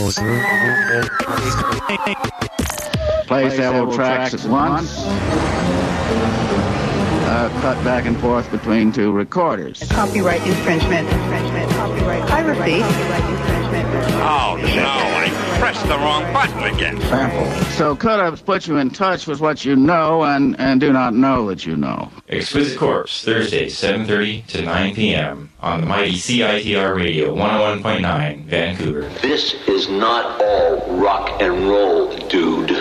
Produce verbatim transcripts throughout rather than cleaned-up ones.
Play several tracks at once. Uh, cut back and forth between two recorders. Copyright infringement. Infringement. Copyright. Piracy. Copyright infringement. Oh, no, I pressed the wrong button again. Sample. So cut-ups put you in touch with what you know and, and do not know that you know. Exquisite Corpse, Thursday, seven thirty to nine p.m. on the mighty C I T R Radio, one oh one point nine, Vancouver. This is not all rock and roll, dude.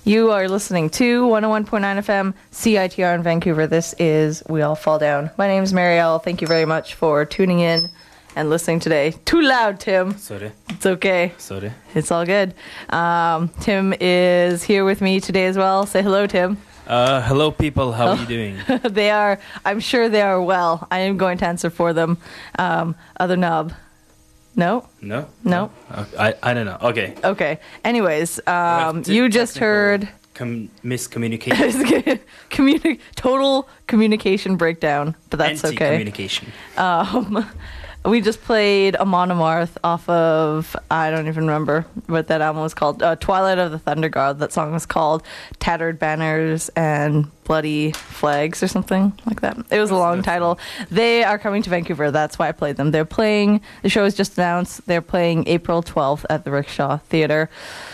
You are listening to one oh one point nine F M, C I T R in Vancouver. This is We All Fall Down. My name is Marielle. Thank you very much for tuning in and listening today. Too loud, Tim. Sorry. It's okay. Sorry. It's all good. Um, Tim is here with me today as well. Say hello, Tim. Uh, hello, people. How Oh. are you doing? They are, I'm sure they are well. I am going to answer for them. Um, other knob. No? No? No? Uh, I, I don't know. Okay. Okay. Anyways, um, Te- you just technical heard Com- miscommunication. Communi- total communication breakdown, but that's okay. Anti-communication. Um, we just played Amon Amarth off of, I don't even remember what that album was called, uh, Twilight of the Thunder God. That song was called Tattered Banners and Bloody Flags or something like that. It was a long title. They are coming to Vancouver. That's why I played them. They're playing, the show was just announced, they're playing April twelfth at the Rickshaw Theatre.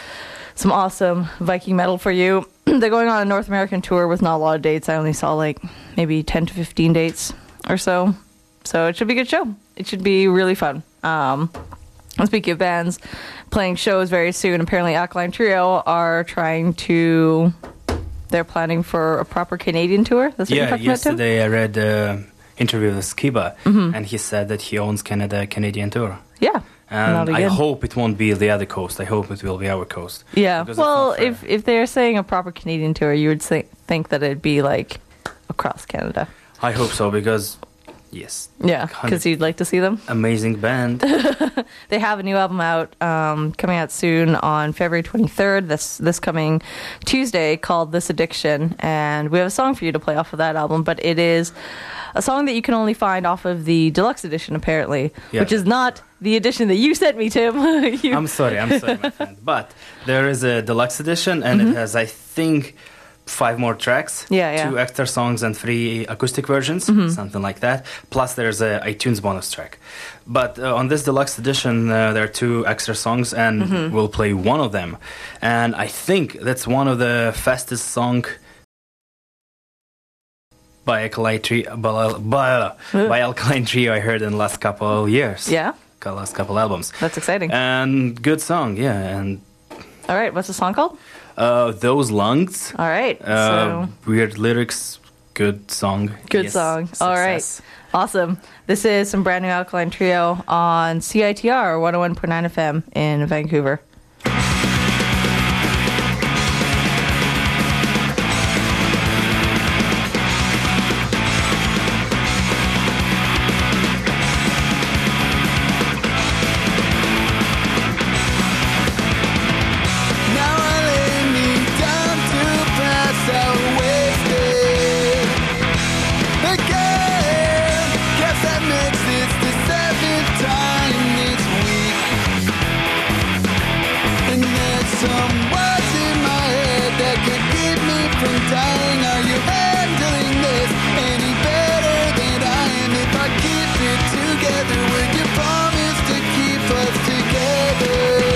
Some awesome Viking metal for you. They're going on a North American tour with not a lot of dates. I only saw like maybe ten to fifteen dates or so. So it should be a good show. It should be really fun. Um, and speaking of bands playing shows very soon, apparently Alkaline Trio are trying to, they're planning for a proper Canadian tour. That's what you're Yeah, talking yesterday I read an interview with Skiba, Mhm. and he said that he owns Canada Canadian tour. about, too? Yeah. And That'll be I good. hope it won't be the other coast. I hope it will be our coast. Yeah. Because it's Well, not fair. if, if they're saying a proper Canadian tour, you would say, think that it'd be like across Canada. I hope so, because, yes. Yeah, because you'd like to see them. Amazing band. They have a new album out, um, coming out soon on February twenty-third, this this coming Tuesday, called This Addiction. And we have a song for you to play off of that album, but it is a song that you can only find off of the deluxe edition, apparently, Yeah. which is not the edition that you sent me, Tim. You- I'm sorry, I'm sorry, my friend. But there is a deluxe edition, and it has, I think, five more tracks. Mm-hmm. Yeah, yeah. Two extra songs and three acoustic versions, Mhm. something like that. Plus, there's a iTunes bonus track. But uh, on this deluxe edition, uh, there are two extra songs, and Mhm. we'll play one of them. And I think that's one of the fastest song by Alkaline Trio, by, by, by Alkaline Trio I heard in the last couple years. Yeah? Last couple albums. That's exciting. And good song, yeah. And All right, what's the song called? uh, Those Lungs. All right, Uh, so... Weird lyrics, good song. Good Yes, song. All right. success. Awesome. This is some brand new Alkaline Trio on C I T R one oh one point nine F M in Vancouver. Now I lay me down to pass out wasted again. Guess that makes this the seventh time this week. And there's some words in my head that could keep me from dying. Are you handling this any better than I am? If I keep it together, would you promise to keep us together?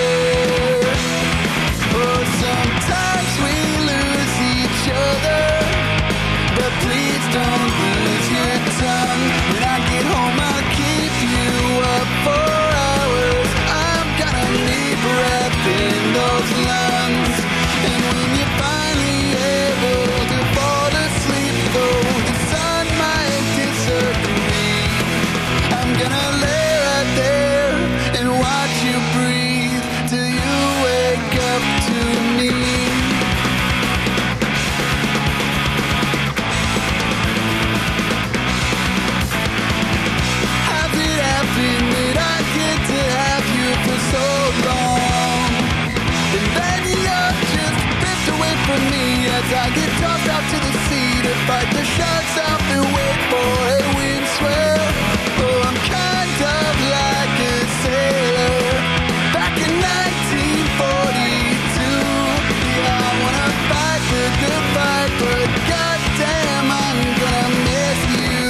Oh, sometimes we lose each other, but please don't lose your tongue. When I get home, I'll keep you up for hours. I'm gonna need breath in those lungs. And when you're finally able to fall asleep, though the sun might disagree, I'm gonna lay right there and watch you breathe till you wake up to me. How's it happen that I get to have you for so long? And then you're just ripped away from me as I get tossed out to the sea to fight the sharks off and wait for a wind swell. Oh, I'm kind of like a sailor back in nineteen forty-two. Yeah, I wanna fight the good fight, but goddamn, I'm gonna miss you.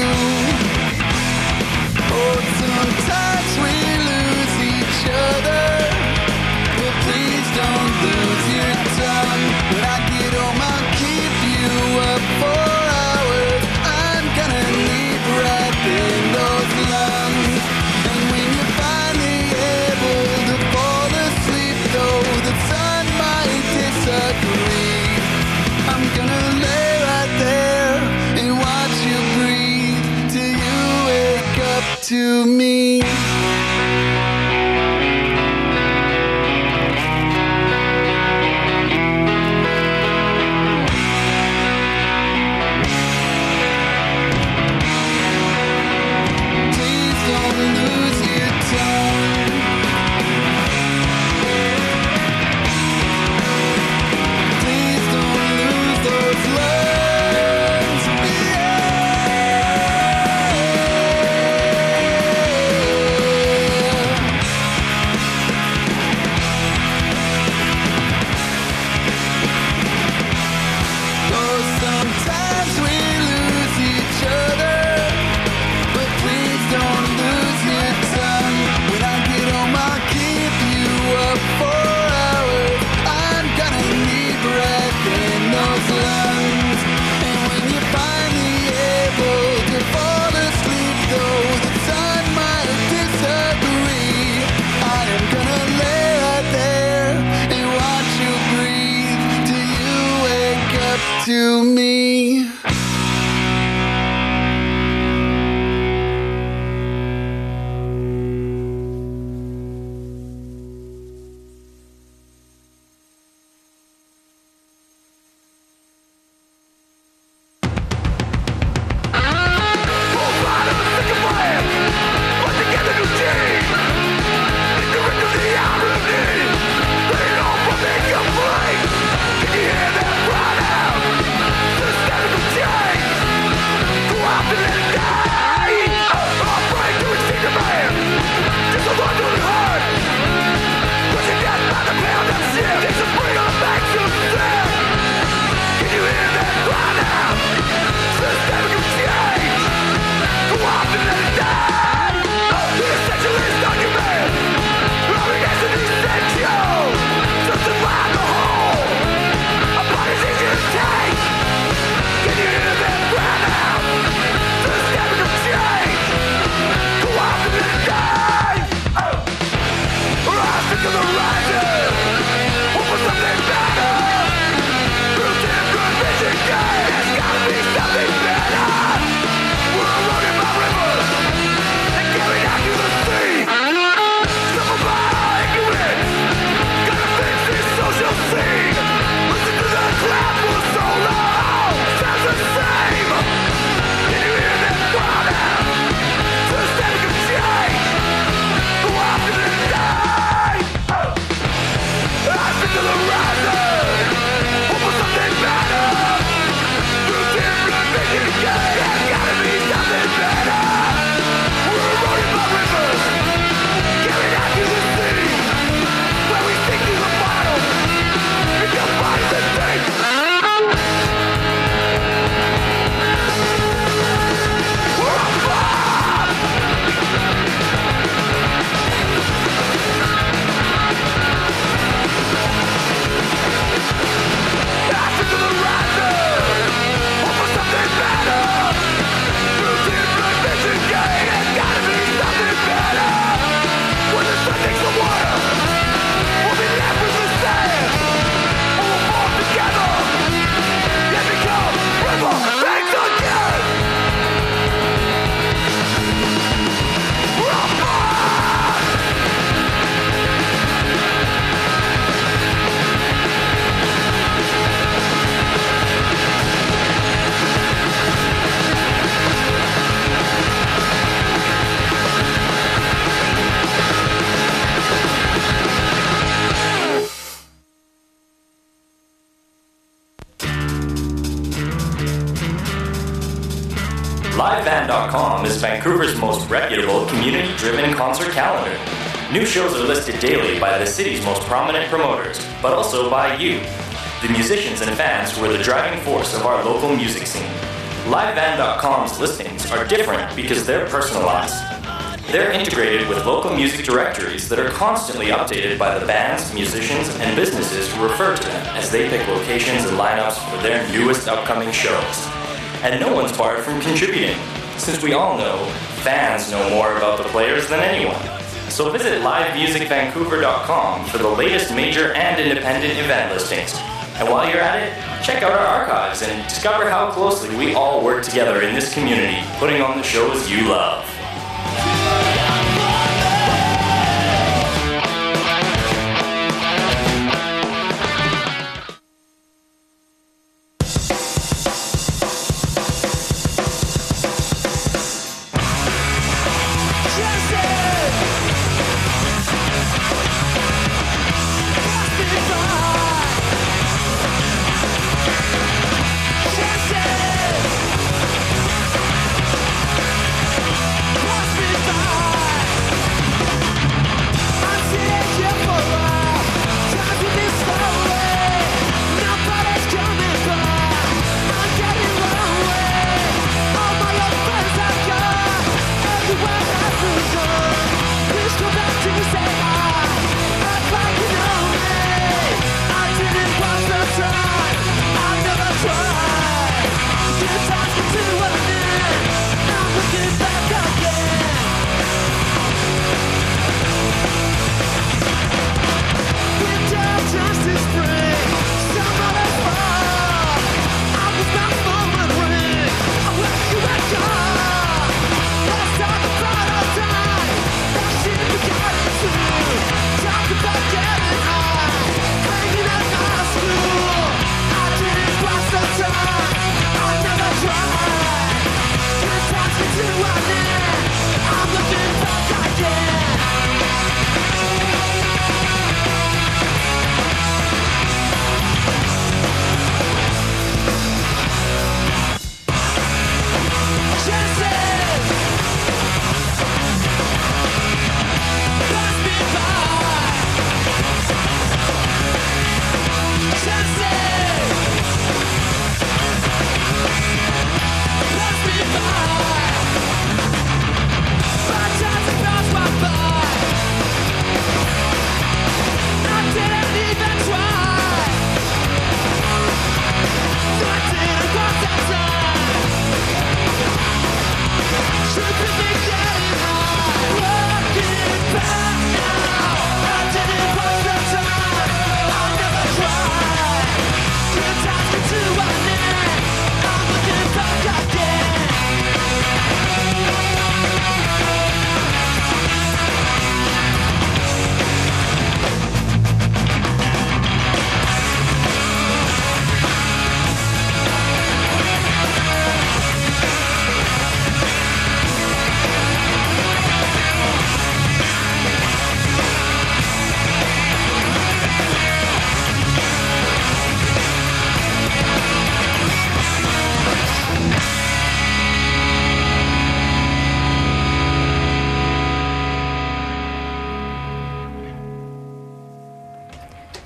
Oh, sometimes we lose each other, but please don't lose your tongue. When I get home, I'll keep you up for hours. to me. Please don't lose your tongue. Please don't lose those lungs. Oh, sometimes we lose each other, but please don't lose your tongue. When I get home, I'll keep you up for hours. I'm gonna need breath in those lungs. And when you're finally able to fall asleep, though the sun might disagree, I am gonna lay right there and watch you breathe till you wake up to me. live band dot com is Vancouver's most reputable, community-driven concert calendar. New shows are listed daily by the city's most prominent promoters, but also by you. The musicians and fans who are the driving force of our local music scene. live band dot com's listings are different because they're personalized. They're integrated with local music directories that are constantly updated by the bands, musicians, and businesses who refer to them as they pick locations and lineups for their newest upcoming shows. And no one's barred from contributing, since we all know fans know more about the players than anyone. So visit live music vancouver dot com for the latest major and independent event listings. And while you're at it, check out our archives and discover how closely we all work together in this community, putting on the shows you love.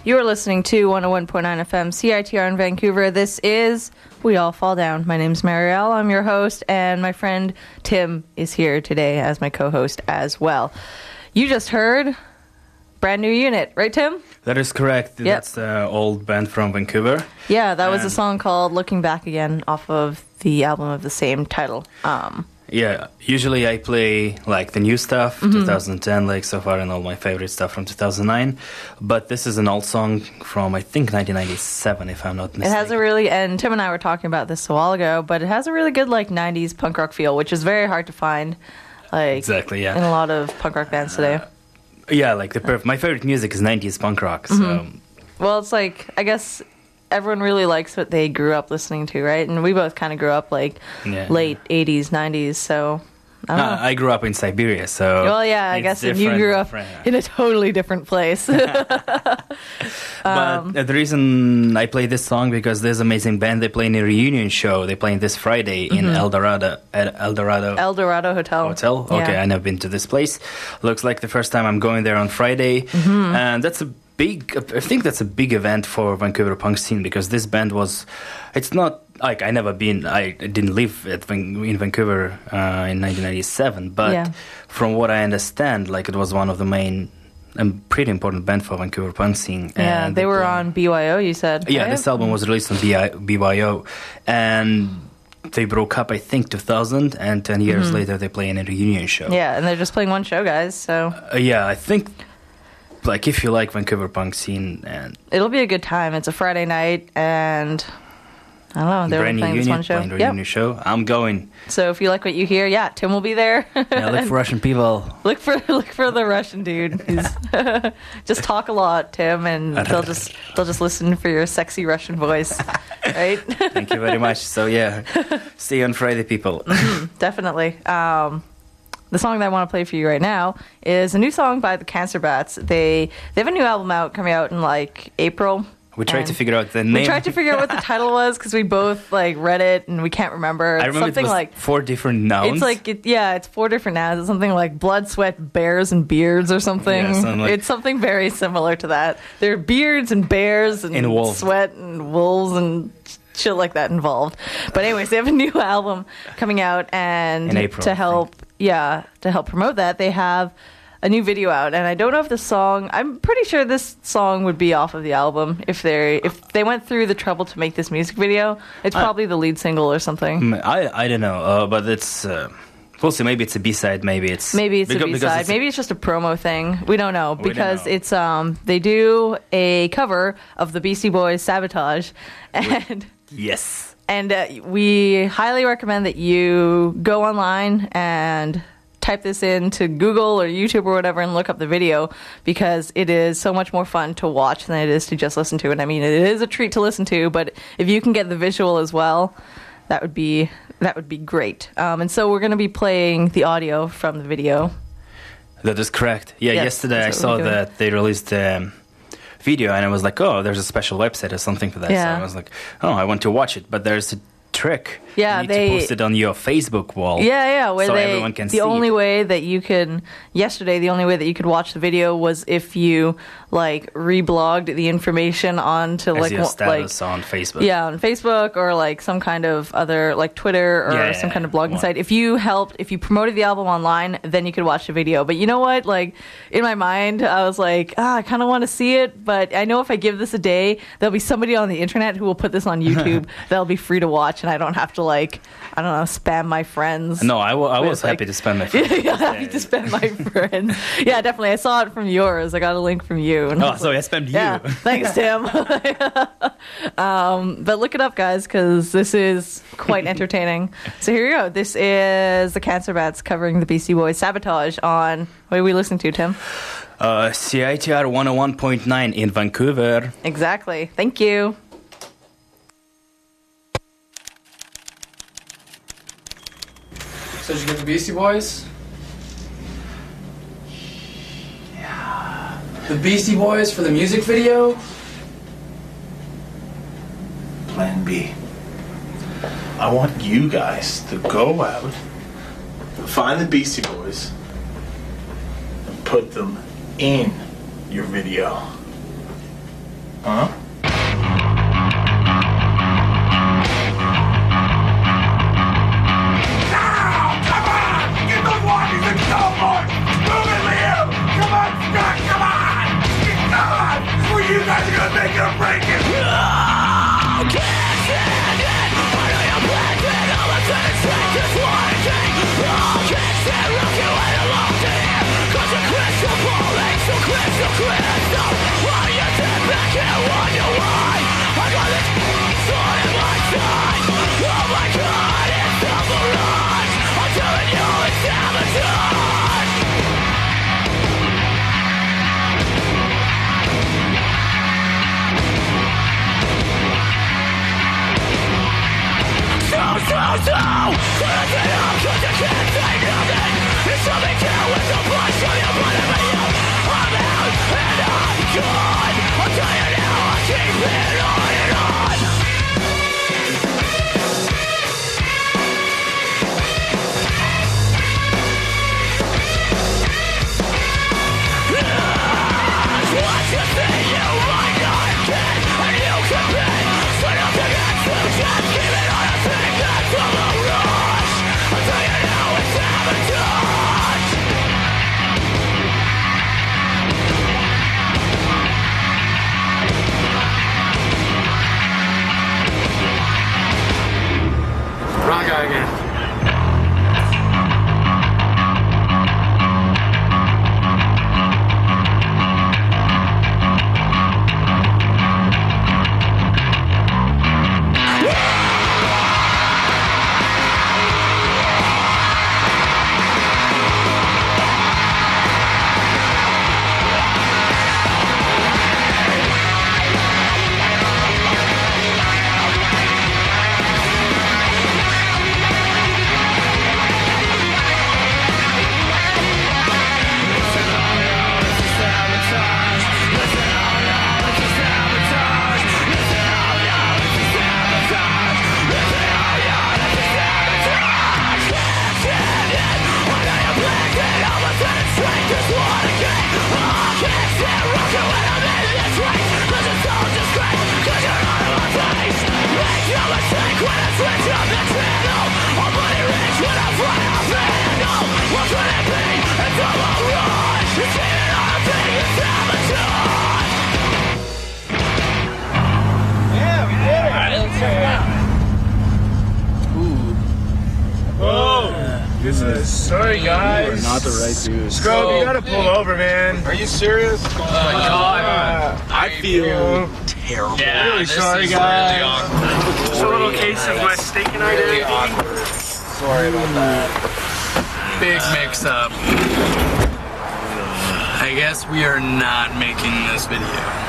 You are listening to one oh one point nine F M C I T R in Vancouver. This is We All Fall Down. My name's Marielle. I'm your host, and my friend Tim is here today as my co-host as well. You just heard Brand New Unit, right, Tim? That is correct. Yep. That's the old band from Vancouver. Yeah, that was a And- song called Looking Back Again off of the album of the same title. Um, Yeah, usually I play like the new stuff, Mm-hmm. twenty ten, like so far, and all my favorite stuff from two thousand nine. But this is an old song from, I think, nineteen ninety-seven, if I'm not it mistaken. has a really, and Tim and I were talking about this a while ago, but it has a really good like nineties punk rock feel, which is very hard to find like Exactly, yeah. in a lot of punk rock bands today. Yeah, like the perf- my favorite music is nineties punk rock. So Mm-hmm. Well, it's like, I guess everyone really likes what they grew up listening to, right? And we both kind of grew up like Yeah. late eighties, nineties, so I don't know. uh, I grew up in Siberia, so Well, yeah, I it's guess and you different, grew up different, yeah. in a totally different place. But uh, the reason I play this song because this amazing band, they play in a reunion show. They playing this Friday in El Dorado, at El Dorado El Dorado Hotel. Hotel. Okay, Yeah. I never been to this place. Looks like the first time I'm going there on Friday, Mm-hmm. and that's a big. I think that's a big event for Vancouver punk scene because this band was. It's not like I never been. I didn't live at Van, in Vancouver uh, in nineteen ninety-seven, but Yeah. from what I understand, like it was one of the main. A pretty important band for Vancouver punk scene. Yeah, and they were play- on B Y O, you said. Yeah, right? this album was released on B Y O, and they broke up, I think, two thousand, and ten years later they play in a reunion show. Mm-hmm. Yeah, and they're just playing one show, guys, so Uh, yeah, I think, like, if you like Vancouver punk scene and it'll be a good time. It's a Friday night, and I don't know, they're brand new playing this one unit, show. playing the Yep. reunion show, I'm going. So if you like what you hear, yeah, Tim will be there. Yeah, look for Russian people. Look for look for the Russian dude. He's just talk a lot, Tim, and they'll just they'll just listen for your sexy Russian voice, right? Thank you very much. So, yeah, see you on Friday, people. Definitely. Um, the song that I want to play for you right now is a new song by the Cancer Bats. They they have a new album out coming out in like April. We tried to And figure out the name. We tried to figure out what the title was because we both like read it and we can't remember. It's I remember something it was like four different nouns. it's like it, yeah, it's four different nouns. It's something like blood, sweat, bears, and beards, or something. Yeah, something like- it's something very similar to that. There are beards and bears and Involved. sweat and wolves and shit like that involved. But anyways, they have a new album coming out, and In April, to I help yeah to help promote that, they have a new video out, and I don't know if the song. I'm pretty sure this song would be off of the album if they if they went through the trouble to make this music video. It's probably the lead single or something. Mm, I, I don't know, uh, but it's. Uh, we'll see. Maybe it's a B side. Maybe it's. Maybe it's because- a B because side. it's a- Maybe it's just a promo thing. We don't know We don't because know. it's um they do a cover of the Beastie Boys "Sabotage," and Yes. and uh, we highly recommend that you go online and type this into Google or YouTube or whatever and look up the video because it is so much more fun to watch than it is to just listen to it. I mean, it is a treat to listen to, but if you can get the visual as well, that would be that would be great. Um, and so we're going to be playing the audio from the video. That is correct. Yeah, Yes, yesterday I that's what saw we're doing. that they released the um, video, and I was like, oh, there's a special website or something for that. Yeah. So I was like, oh, I want to watch it, but there's a trick. Yeah, you need they- to post it on your Facebook wall. Yeah, yeah. Where so they, everyone can the see only it. way that you can yesterday, the only way that you could watch the video was if you like reblogged the information onto As like your wa- status like on Facebook. yeah on Facebook or like some kind of other like Twitter or Yeah, yeah, some kind of yeah. blogging One. site. If you helped, if you promoted the album online, then you could watch the video. But you know what? Like in my mind, I was like, ah, I kind of want to see it, but I know if I give this a day, there'll be somebody on the internet who will put this on YouTube that'll be free to watch, and I don't have to like I don't know spam my friends. No, I, w- I With, was like- happy to spend my phone. Yeah, happy to spend my friends. Yeah, definitely. I saw it from yours. I got a link from you. And I Oh, was so like, I spammed you. yeah, thanks, Tim. um, but look it up, guys, because this is quite entertaining. So here you go. This is the Cancer Bats covering the Beastie Boys "Sabotage" on. What are we listening to, Tim? Uh, C I T R one oh one point nine in Vancouver. Exactly. Thank you. So did you get the Beastie Boys? Yeah. The Beastie Boys for the music video? Plan B. I want you guys to go out, find the Beastie Boys, and put them in your video. Huh? You guys are gonna make it or break it! No! Can't stand it! I know you're planted, I'm a tenant straight to swatting. Oh, can't stand rocking when I'm locked in here. Cause your crystal ball ain't so crystal crystal. Why you sit back and wonder why? I got this sword in my side. Oh my god, it's a mirage. I'm telling you, it's sabotage. So, so, so Put it up cause you can't say nothing. It's something to with the punch of your blood in you. I'm out and I'm gone. I'll tell you now, I keep it on and on. Yes, what you think you might not get, and you can be split up against the just keep it on a thing that's from a rush. I'll tell you now, it's sabotage. Wrong guy again. Sorry, guys. You are not the right dude. Scrub, you gotta pull over, man. Are you serious? Oh my god. Uh, I feel terrible. Yeah, really sorry, guys. Really Just a little case of my steak and identity. Really sorry about that. Big mix up. I guess we are not making this video.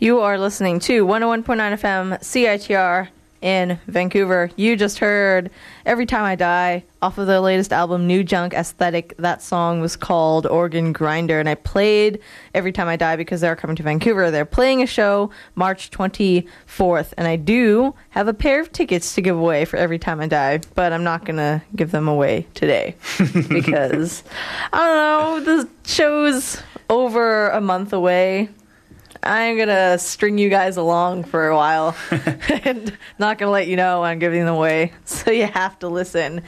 You are listening to one oh one point nine F M C I T R in Vancouver. You just heard Every Time I Die off of their latest album, New Junk Aesthetic. That song was called Organ Grinder, and I played Every Time I Die because they're coming to Vancouver. They're playing a show March twenty-fourth, and I do have a pair of tickets to give away for Every Time I Die, but I'm not going to give them away today because, I don't know, the show's over a month away. I'm going to string you guys along for a while and not going to let you know I'm giving them away. So you have to listen.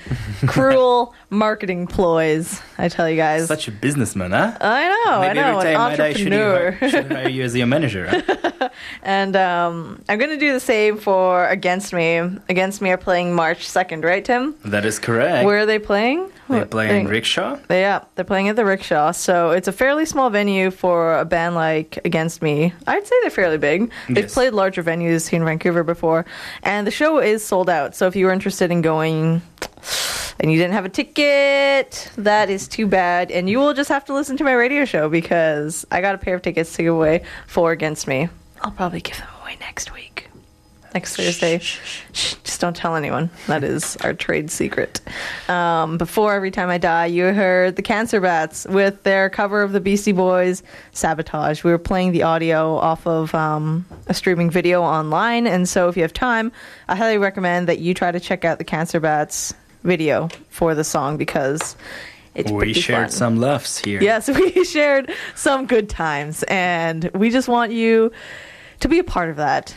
Cruel marketing ploys, I tell you guys. Such a businessman, huh? I know, Maybe I know, every an time I should entrepreneur. hire, should hire you as your manager. Huh? And um, I'm going to do the same for Against Me. Against Me are playing March second, right, Tim? That is correct. Where are they playing? They're playing They- Rickshaw. They, yeah, they're playing at the Rickshaw. So it's a fairly small venue for a band like Against Me. I'd say they're fairly big. They've Yes. played larger venues here in Vancouver before. And the show is sold out. So if you were interested in going and you didn't have a ticket, that is too bad. And you will just have to listen to my radio show because I got a pair of tickets to give away for Against Me. I'll probably give them away next week. Next Thursday. Shh, just don't tell anyone. That is our trade secret. Um, before Every Time I Die, you heard the Cancer Bats with their cover of the Beastie Boys, Sabotage. We were playing the audio off of um, a streaming video online, and so if you have time, I highly recommend that you try to check out the Cancer Bats video for the song because it's We pretty shared fun. some laughs here. Yes, we shared some good times, and we just want you to be a part of that.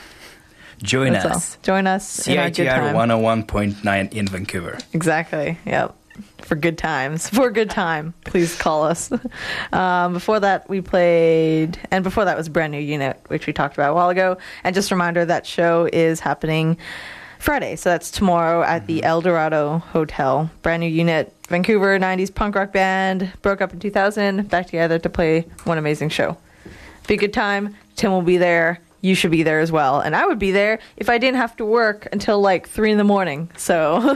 Join That's us. all. Join us in our good C I T R time. one oh one point nine in Vancouver. Exactly. Yep. For good times. For a good time. Please call us. Um, before that, we played, and before that was Brand New Unit, which we talked about a while ago. And just a reminder, that show is happening Friday. So that's tomorrow at the El Dorado Hotel. Brand New Unit, Vancouver nineties punk rock band, broke up in two thousand, back together to play one amazing show. Be a good time. Tim will be there. You should be there as well. And I would be there if I didn't have to work until like three in the morning. So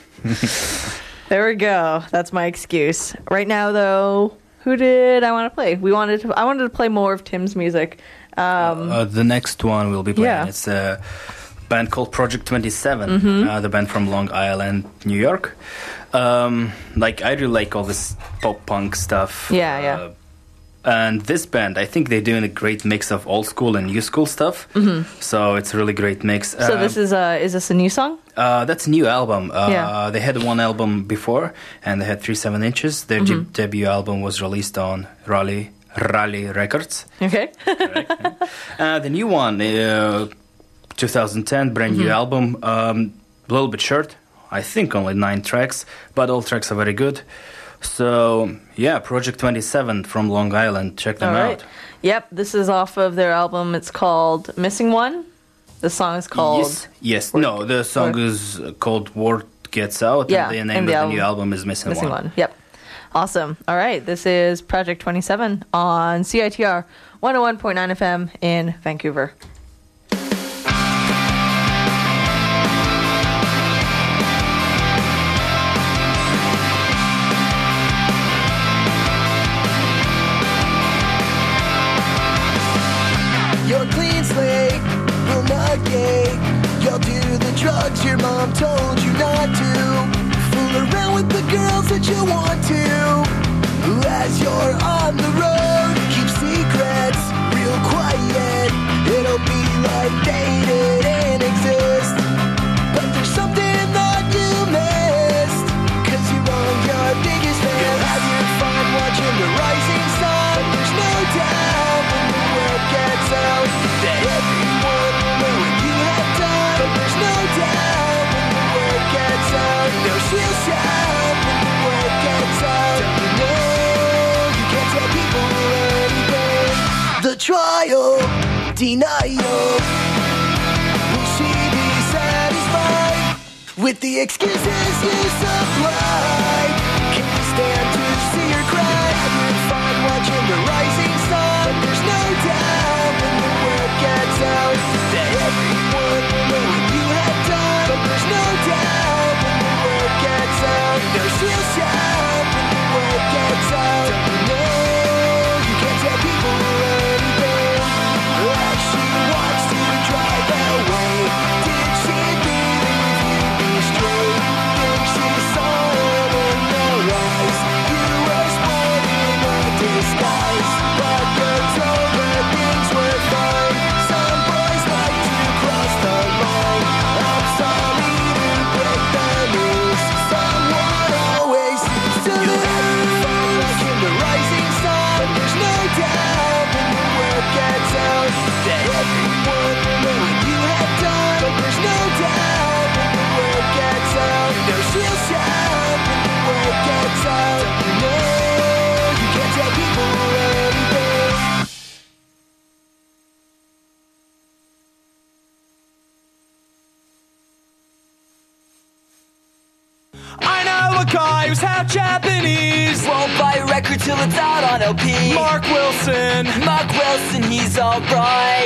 there we go. That's my excuse. Right now, though, who did I want to play? We wanted to. I wanted to play more of Tim's music. Um, Uh, the next one we'll be playing. Yeah. It's a band called Project twenty-seven, Mhm. uh, the band from Long Island, New York. Um, like I really like all this pop punk stuff. Yeah, yeah. Uh, and this band, I think they're doing a great mix of old school and new school stuff. Mhm. So it's a really great mix. so Um, this is a is this a new song? Uh, that's a new album. Uh, Yeah. They had one album before, and they had three seven inches. Their de- Mhm. debut album was released on Raleigh Raleigh Records. Okay. Uh, the new one, uh, twenty ten, brand new Mhm. album. Um, a little bit short. I think only nine tracks, but all tracks are very good. So yeah, Project twenty-seven from Long Island. Check them All right. out. Yep. This is off of their album. It's called Missing One. The song is called. Yes. Yes. No, the song Word. is called Word Gets Out, Yeah, and the name and of the the new album- album is Missing, Missing One. One. Yep. Awesome. All right. This is Project twenty-seven on C I T R one oh one point nine F M in Vancouver. You're clean slate, will not gay. You'll do the drugs your mom told you not to. Fool around with the girls that you want to. As you're on the road, keep secrets real quiet. It'll be like they didn't exist. But there's something that you missed. Cause you're on your biggest fan. You'll have your fun watching the rising sun. There's no doubt when the word gets out that everyone will know what you have done. But there's no doubt when the word gets out. No, she'll shout when the word gets out. Don't you know you can't tell people anything? The trial, denial. Will she be satisfied with the excuses you supply? Can you stand to see her cry? Having fun watching the rising sun. But there's no doubt when the word gets out that everyone will know what you have done. But there's no doubt when the word gets out. No, she'll shout when the word gets out. Don't you know you can't tell people anything? Like she a guy who's half Japanese. Won't buy a record till it's out on L P. Mark Wilson. Mark Wilson, he's alright.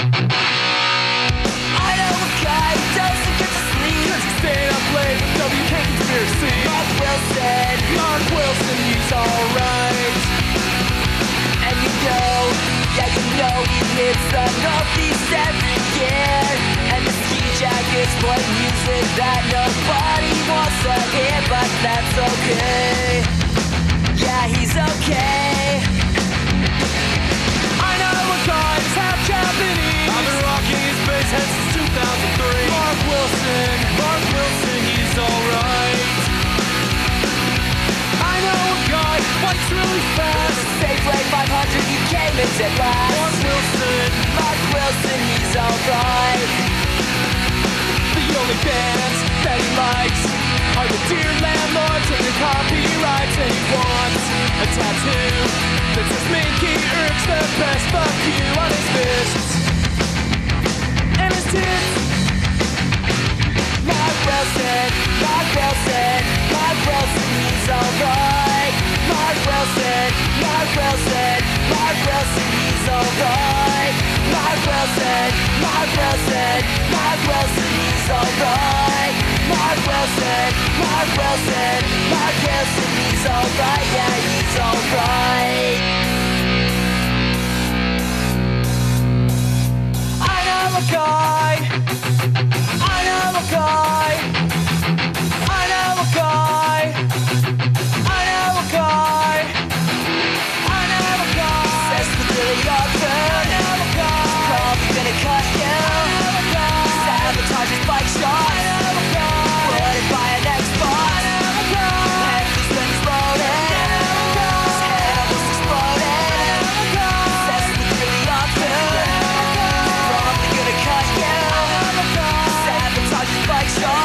I know a guy who doesn't get to sleep cause he's staying up late with W K Conspiracy. Mark Wilson. Mark Wilson, he's alright. And you know, yeah you know he hits the northeast every year. And the ski jackets play music that nobody wants to hear, but that's okay. Yeah, he's okay. I know a guy who's half Japanese. I've been rocking his bass head since two thousand three. Mark Wilson, Mark Wilson, he's alright. I know a guy who fights really fast. Safeway five hundred, you came in dead last. Mark Wilson, Mark Wilson, he's alright. The only bands that he likes are the Dear Landlords and the copyrights. And he wants a tattoo that says Minky Urge the best fuck you on his fists and his tits. Mark Wilson, Mark Wilson, Mark Wilson, he's alright. Mark Wilson, Mark Wilson, Mark Wilson, he's alright. Mark Wilson, Mark Wilson, Mark Wilson, he's alright. Mark Wilson, Mark Wilson, Mark Wilson, he's alright. Yeah, he's alright. I know a guy. I know a guy. I know a guy. I know a guy. I know a guy. Says the Billy Arthur. I know a guy. Probably gonna cut you. I know a guy. Sabotage his bike shop. I know a guy. Put it by an Xbox. I know a guy. Head was when he's loaded. I know a guy. His head almost exploded. I know a guy. Says the Billy Arthur. I know a guy. Probably gonna cut you. I know a guy. Sabotage his bike shop.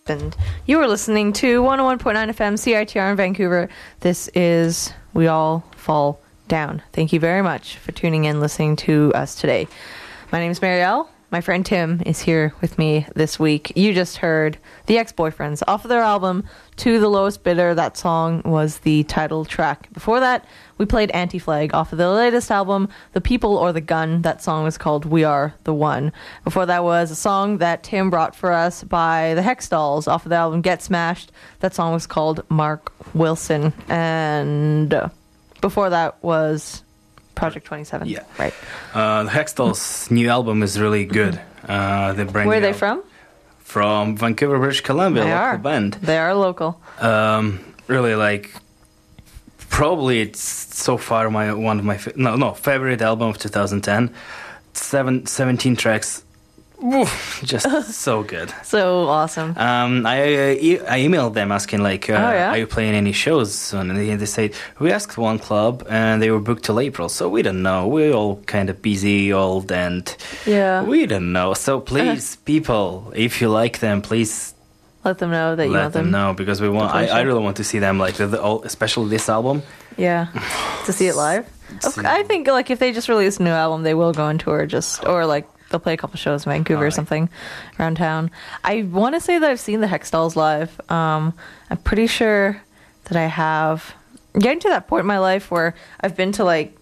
And you are listening to one oh one point nine F M C I T R in Vancouver. This is We All Fall Down. Thank you very much for tuning in, listening to us today. My name is Marielle. My friend Tim is here with me this week. You just heard the Ex-Boyfriends off of their album To the Lowest Bidder. That song was the title track. Before that, we played Anti-Flag off of their latest album, The People or the Gun. That song was called We Are the One. Before that was a song that Tim brought for us by the Hex Dolls off of the album Get Smashed. That song was called Mark Wilson. And uh, before that was Project twenty-seven. Yeah. Right. Uh, the Hex Dolls' new album is really good. Uh, they're brand Where are new they from? From Vancouver, British Columbia, They local are. band. They are local. Um, really, like, probably it's so far my one of my fa- no no favorite album of two thousand ten. Seven, seventeen tracks, oof, just so good. So awesome. Um, I uh, e- I emailed them asking like, uh, Oh, yeah? are you playing any shows soon? And they, they said we asked one club and they were booked till April, so we don't know. We're all kind of busy, old, and Yeah. we don't know. So please, people, if you like them, please Let them know that you let want them them. know because we want. I, I really want to see them like the, the, all, especially this album. Yeah. To see it live. Okay, I think like if they just release a new album, they will go on tour just or like they'll play a couple shows in Vancouver or something around town. I want to say that I've seen the Hex Dolls live. Um, I'm pretty sure that I have. Getting to that point in my life where I've been to like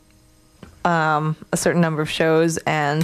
um, a certain number of shows and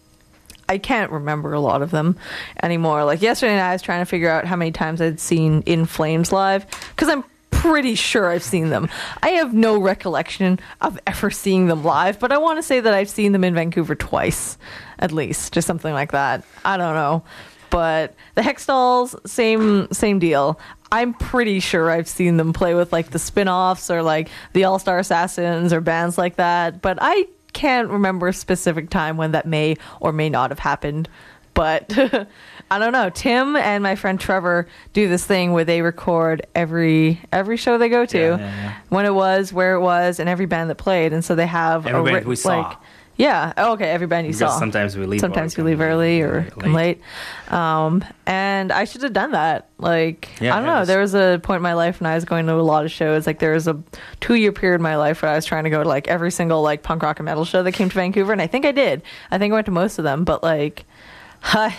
I can't remember a lot of them anymore. Like yesterday night, I was trying to figure out how many times I'd seen In Flames live because I'm pretty sure I've seen them. I have no recollection of ever seeing them live, but I want to say that I've seen them in Vancouver twice, at least, just something like that. I don't know, but the Hex Dolls, same same deal. I'm pretty sure I've seen them play with like the Spin-Offs or like the All Star Assassins or bands like that, but I can't remember a specific time when that may or may not have happened. But I don't know. Tim and my friend Trevor do this thing where they record every every show they go to, Yeah, yeah, yeah. when it was, where it was, and every band that played. And so they have Every a band writ- we saw. like, yeah. Oh, okay, every band you Because saw. sometimes we leave Sometimes or we leave come early or late. come late. Um, and I should have done that. Like, Yeah, I don't it know. was- There was a point in my life when I was going to a lot of shows. Like, there was a two-year period in my life where I was trying to go to, like, every single, like, punk rock and metal show that came to Vancouver. And I think I did. I think I went to most of them. But, like, I...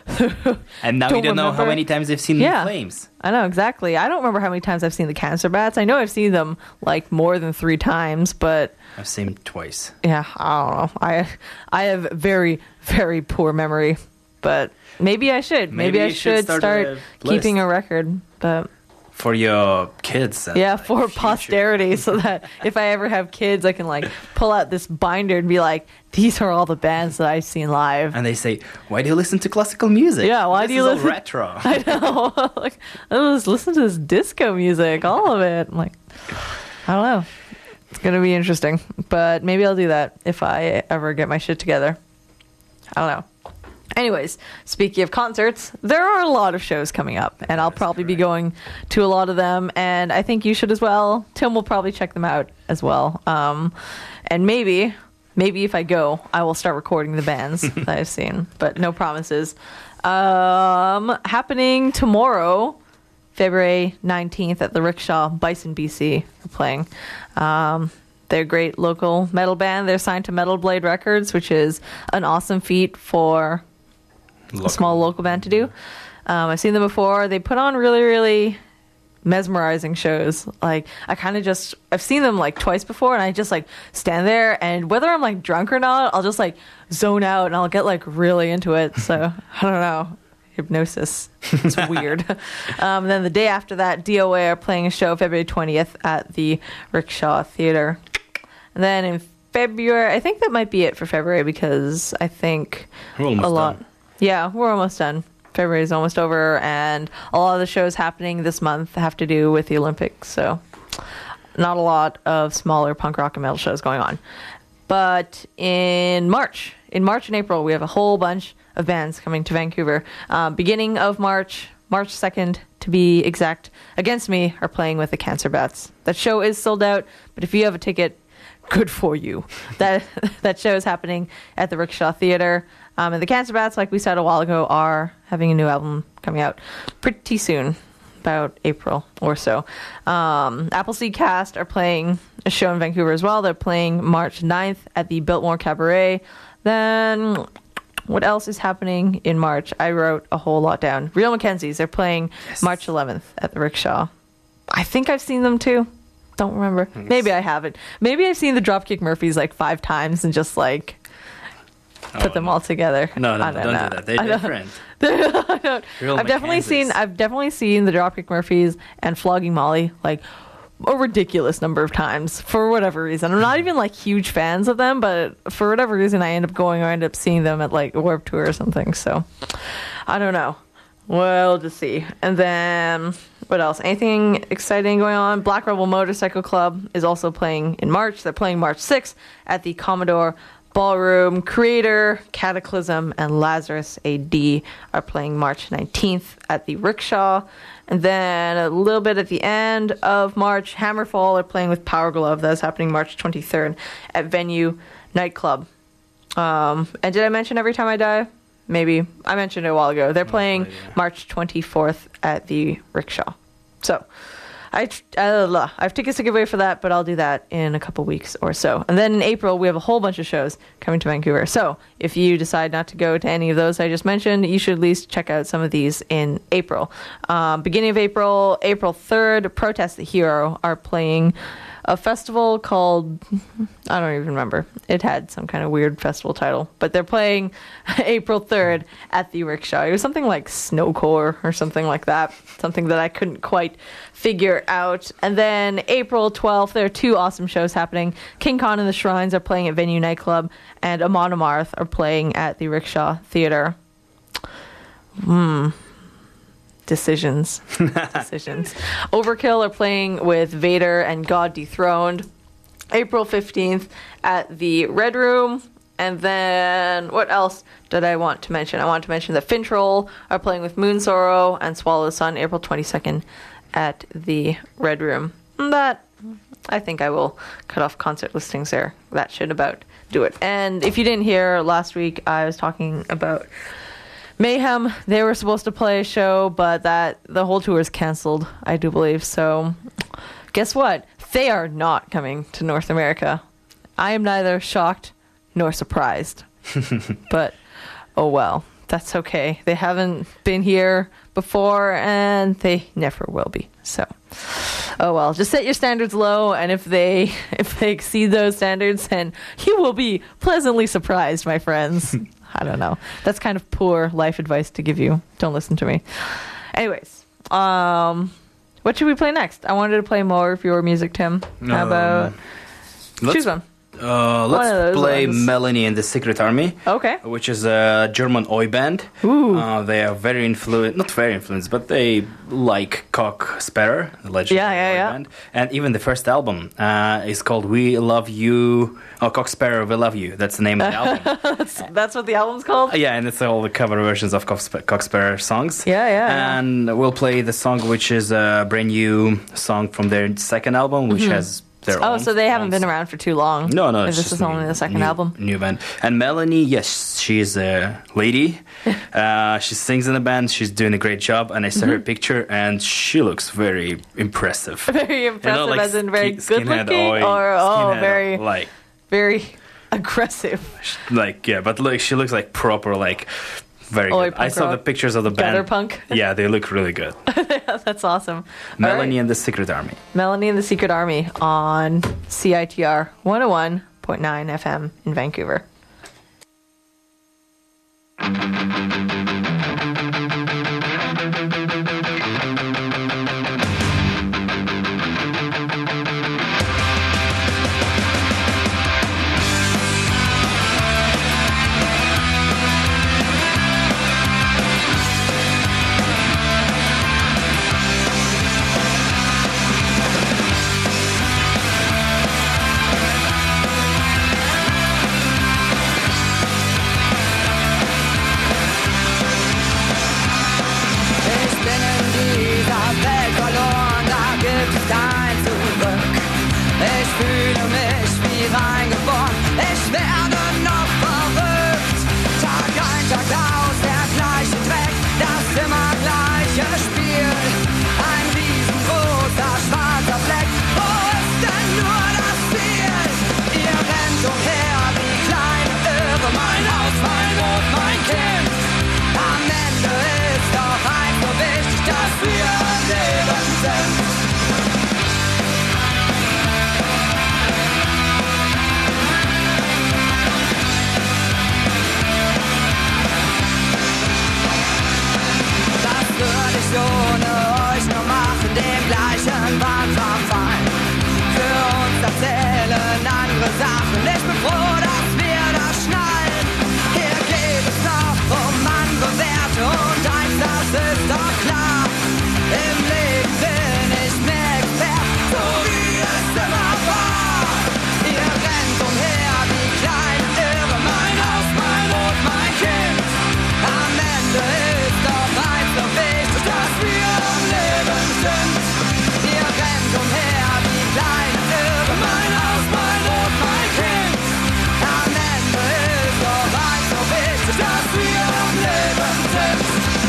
And now you don't know how remember. many times they've seen Yeah. In Flames. I know, exactly. I don't remember how many times I've seen the Cancer Bats. I know I've seen them, like, more than three times, but... I've seen them twice. Yeah, I don't know. I I have very, very poor memory, but maybe I should. Maybe, Maybe I you should should start start, a keeping list. a record. But For your kids. and, yeah, like, for posterity, so that if I ever have kids, I can like pull out this binder and be like, "These are all the bands that I've seen live." And they say, "Why do you listen to classical music? Yeah, why This do you is all listen- retro?" I know. Like, I just listen to this disco music, all of it. I'm like, I don't know. It's gonna be interesting, but maybe I'll do that if I ever get my shit together. I don't know. Anyways, speaking of concerts, there are a lot of shows coming up, and I'll probably be going to a lot of them, and I think you should as well. Tim will probably check them out as well. Um, and maybe, maybe if I go, I will start recording the bands that I've seen, but no promises. Um, happening tomorrow, February nineteenth at the Rickshaw, Bison, B C, are playing. Um, they're a great local metal band. They're signed to Metal Blade Records, which is an awesome feat for a small local band to do. Um, I've seen them before. They put on really, really mesmerizing shows. Like, I kind of just, I've seen them like twice before, and I just like stand there, and whether I'm like drunk or not, I'll just like zone out and I'll get like really into it. So, I don't know. Hypnosis. It's weird. Um, then the day after that, D O A are playing a show February twentieth at the Rickshaw Theater. And then in February, I think that might be it for February because I think We're almost a lot. done. Yeah, we're almost done. February is almost over, and a lot of the shows happening this month have to do with the Olympics. So, not a lot of smaller punk rock and metal shows going on. But in March, in March and April, we have a whole bunch of bands coming to Vancouver. Um, beginning of March, March second to be exact, Against Me are playing with the Cancer Bats. That show is sold out, but if you have a ticket, good for you. That that show is happening at the Rickshaw Theater. Um, and the Cancer Bats, like we said a while ago, are having a new album coming out pretty soon, about April or so. Um, Appleseed Cast are playing a show in Vancouver as well. They're playing March ninth at the Biltmore Cabaret. Then what else is happening in March? I wrote a whole lot down. Real Mackenzies, they're playing yes. March eleventh at the Rickshaw. I think I've seen them too. Don't remember. Yes. Maybe I haven't. Maybe I've seen the Dropkick Murphys like five times and just like put oh, them no. all together. No, no, I don't, don't know. do that. They're I different. I don't. Real I've definitely seen. I've definitely seen the Dropkick Murphys and Flogging Molly like a ridiculous number of times for whatever reason. I'm not even like huge fans of them, but for whatever reason, I end up going or end up seeing them at like a Warped Tour or something. So I don't know. We'll just see. And then what else? Anything exciting going on? Black Rebel Motorcycle Club is also playing in March. They're playing March sixth at the Commodore Ballroom. Creator, Cataclysm, and Lazarus A D are playing March nineteenth at the Rickshaw. And then a little bit at the end of March, Hammerfall are playing with Power Glove. That's happening March twenty-third at Venue Nightclub. Um, and did I mention Every Time I Die? Maybe. I mentioned it a while ago. They're playing oh, yeah. March twenty-fourth at the Rickshaw. So I, uh, I have tickets to give away for that, but I'll do that in a couple weeks or so. And then in April, we have a whole bunch of shows coming to Vancouver. So if you decide not to go to any of those I just mentioned, you should at least check out some of these in April. Um, beginning of April, April third, Protest the Hero are playing a festival called, I don't even remember. It had some kind of weird festival title, but they're playing April third at the Rickshaw. It was something like Snowcore or something like that, something that I couldn't quite figure out. And then April twelfth, there are two awesome shows happening. King Khan and the Shrines are playing at Venue Nightclub, and Amon Amarth are playing at the Rickshaw Theatre. Hmm. Decisions. Decisions. Overkill are playing with Vader and God Dethroned. April fifteenth at the Red Room. And then, what else did I want to mention? I want to mention that Fintroll are playing with Moon Sorrow and Swallow the Sun April twenty-second at the Red Room. And that, I think I will cut off concert listings there. That should about do it. And if you didn't hear last week, I was talking about Mayhem. They were supposed to play a show, but that the whole tour is canceled, I do believe. So guess what? They are not coming to North America. I am neither shocked nor surprised. But oh well, that's okay. They haven't been here before and they never will be. So oh well, just set your standards low, and if they if they exceed those standards, then you will be pleasantly surprised, my friends. I don't know. That's kind of poor life advice to give you. Don't listen to me. Anyways, um, what should we play next? I wanted to play more of your music, Tim. How Um, about choose one? Uh, One of let's those play ones. Melanie and the Secret Army. Okay. Which is a German oi band. Ooh. Uh, they are very influenced, not very influenced, but they like Cock Sparrow, the legendary Yeah, yeah, oi yeah. band. And even the first album uh, is called We Love You. Oh, Cock Sparrow, We Love You. That's the name of the album. that's, that's what the album's called? Yeah, and it's all the cover versions of Cock Sp- Cock Sparrow songs. Yeah, yeah, yeah. And we'll play the song, which is a brand new song from their second album, which Mhm. has their Oh, own so they haven't songs. been around for too long. No, no, If it's this just is only new- the second new- album. New band. And Melanie, yes, she's a lady. uh, she sings in the band. She's doing a great job. And I saw her Mhm. picture, and she looks very impressive. Very impressive, You know, like as in very skin- good skinhead looking, oi, or oh, skinhead, very, like, very aggressive. like yeah, but like she looks like proper, like very Oi, good. I punk saw rock. the pictures of the Gutter band. punk. Yeah, they look really good. That's awesome. Melanie All right. and the Secret Army. Melanie and the Secret Army on C I T R one oh one point nine F M in Vancouver. Thank ich ohne euch nur machen den gleichen Wahn verfallen. Für uns erzählen andere Sachen. Ich bin froh, dass wir das schnallen. Hier geht es noch um andere Werte und eins, das ist doch klar. Im Leben bin ich mehr Expert, so wie es immer war. Ihr rennt umher wie kleine Irre, mein Haus, mein Rot, mein Kind. Am Ende ist doch eins so wichtig, dass wir am Leben sind. Ihr rennt umher wie kleine Irre, mein Haus, mein Rot, mein Kind. Am Ende ist doch eins so wichtig, dass wir am Leben sind.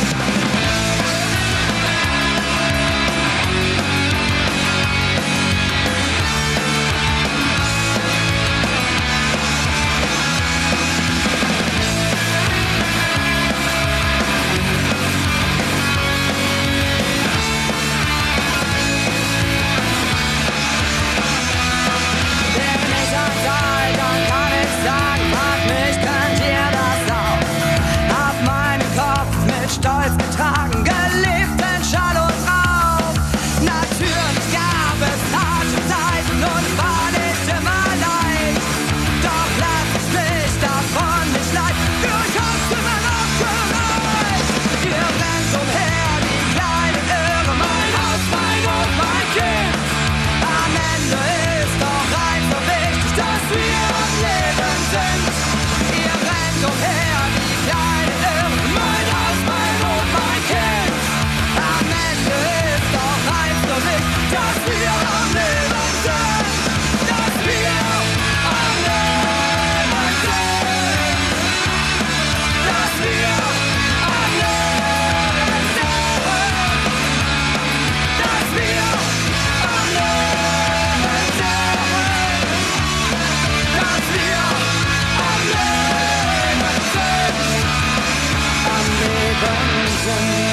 Stolz getragen, gelebt in Schall und Rauch. Natürlich gab es harte Zeiten und war nicht immer leicht. Doch lass ich mich davon nicht leiten, für euch hab's immer noch gereicht. Ihr rennt umher wie kleine Irre, mein Haus, mein Ort, mein Kind. Am Ende ist doch eins so wichtig, dass wir am Leben sind. Ihr rennt umher wie kleine Irre, mein Haus, mein Rot, mein Kind. Am Ende ist doch eins so wichtig, dass wir am Leben sind. Dass wir am Leben sind. Dass wir am Leben sind. Dass wir am Leben sind. Dass wir am Leben sind. Am Leben sind.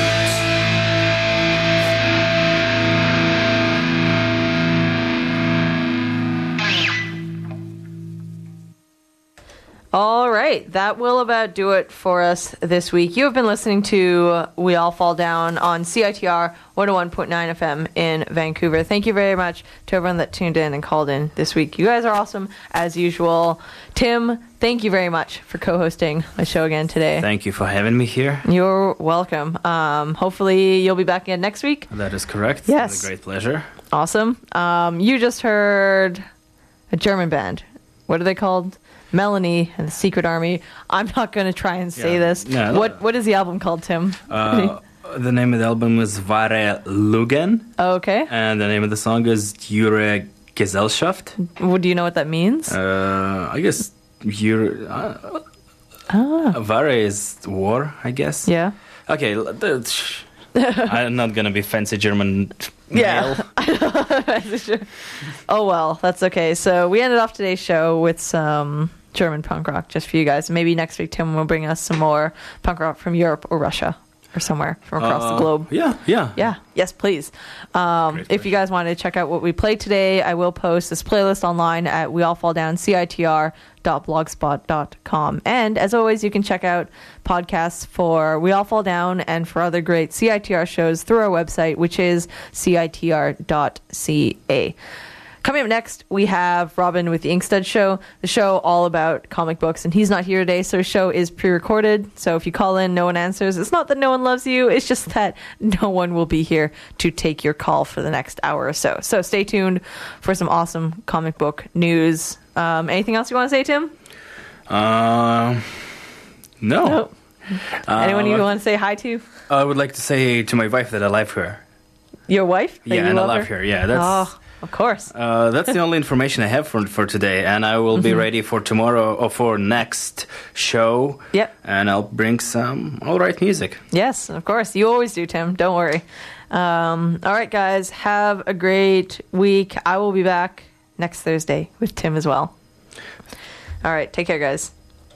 All right, that will about do it for us this week. You have been listening to We All Fall Down on C I T R one oh one point nine F M in Vancouver. Thank you very much to everyone that tuned in and called in this week. You guys are awesome, as usual. Tim, thank you very much for co-hosting my show again today. Thank you for having me here. You're welcome. Um, hopefully you'll be back again next week. That is correct. Yes. It's a great pleasure. Awesome. Um, you just heard a German band. What are they called? Melanie and the Secret Army. I'm not going to try and say Yeah. this. No, no. What What is the album called, Tim? Uh, the name of the album is Wahre Lügen. Oh, okay. And the name of the song is Jure Gesellschaft. What do you know what that means? Uh, I guess Jure... Uh, ah. Wahre is war, I guess. Yeah. Okay, l- the- sh- I'm not going to be fancy German Yeah. male. Oh, well, that's okay. So we ended off today's show with some German punk rock just for you guys. Maybe next week Tim will bring us some more punk rock from Europe or Russia or somewhere from across Uh, the globe. Yeah, yeah. Yeah. Yes, please. Um, if you guys want to check out what we played today, I will post this playlist online at we all fall down C I T R dot blogspot dot com. And as always, you can check out podcasts for We All Fall Down and for other great C I T R shows through our website, which is C I T R dot C A. Coming up next, we have Robin with the Inkstud Show, the show all about comic books, and he's not here today, so the show is pre-recorded. So if you call in, no one answers. It's not that no one loves you, it's just that no one will be here to take your call for the next hour or so. So stay tuned for some awesome comic book news. Um, anything else you want to say, Tim? Uh, no. No. Anyone you Uh, want to say hi to? I would like to say to my wife that I love her. Your wife? That Yeah, you and I love love her. Yeah, that's Oh, of course. uh, that's the only information I have for for today, and I will be Mhm. ready for tomorrow or for next show. Yep. And I'll bring some all right music. Yes, of course. You always do, Tim. Don't worry. Um, all right, guys. Have a great week. I will be back next Thursday with Tim as well. All right. Take care, guys.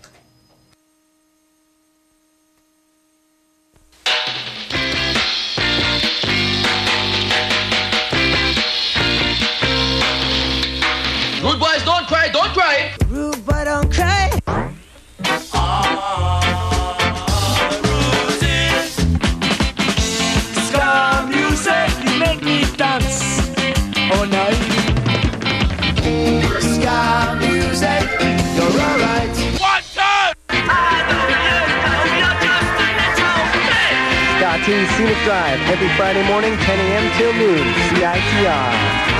Rude boys, don't cry, don't cry. Rude boy, don't cry. seventeen Scenic Drive every Friday morning, ten a.m. till noon. C I T R.